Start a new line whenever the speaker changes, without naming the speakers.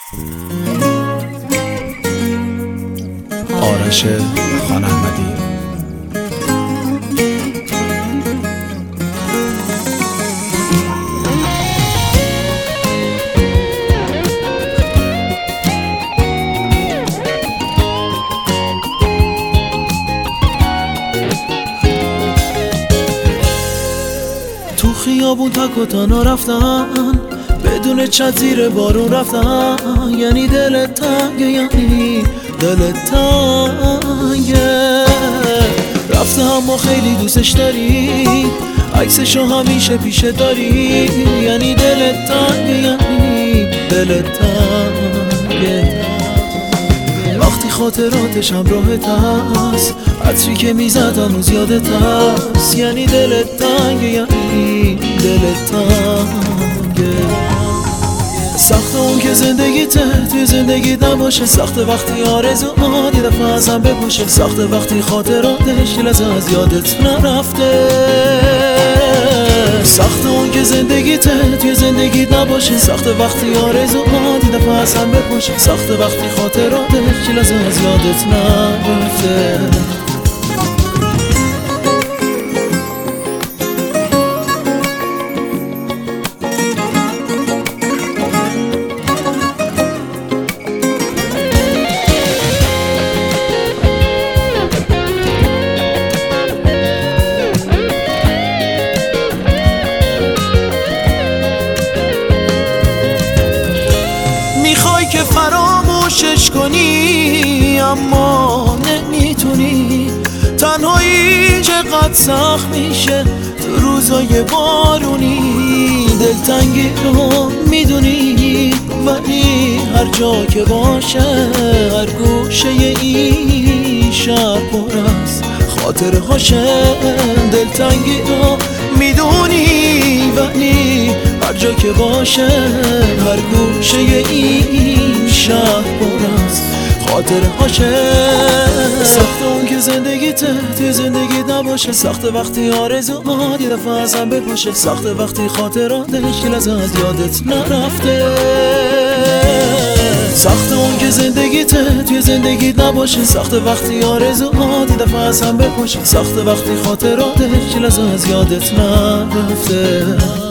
آرش خان احمدی.
تو خیابون تک و تنها رفتن، بدون چت زیر بارون رفتن، یعنی دلت تنگه، یعنی دلت تنگه. رفته اما خیلی دوستش داری، عکسشو همیشه پیشه داری، یعنی دلت تنگه، یعنی دلت تنگه. وقتی خاطراتش همراهت هست، عطری که میزد هنوز یادت هست، یعنی دلت تنگه، یعنی دلت تنگه. سخت اون که زندگیته توی زندگی نباشه، سخت وقتی آرزوهات یه دفعه از هم بپاشه، سخت وقتی خاطراتش یه لحظه از یادت نرفته. سخت اون که زندگیته توی زندگی نباشه، سخت وقتی آرزوهات یه دفعه از هم بپاشه، سخت وقتی خاطراتش یه لحظه از یادت نرفته. میخوای که فراموشش کنی اما نمیتونی، تنهایی چقدر سخت میشه تو روزای بارونی. دلتنگی رو میدونی ولی هر جا که باشه، هر گوشه این شهر پر از خاطره هاشه. دلتنگی رو میدونی ولی هر جا که باشه، هر گوشه این شهر پر از خاطره هاشه. سخت اون که زندگیته توی زندگی نباشه، سخت وقتی آرزوهات یه دفعه از هم بپاشه، سخت وقتی خاطراتش یه لحظه از یادت نرفته. سخت اون که زندگیته توی زندگی نباشه، سخت وقتی آرزوهات یه دفعه از هم بپاشه، سخت وقتی خاطراتش یه لحظه از یادت نرفته.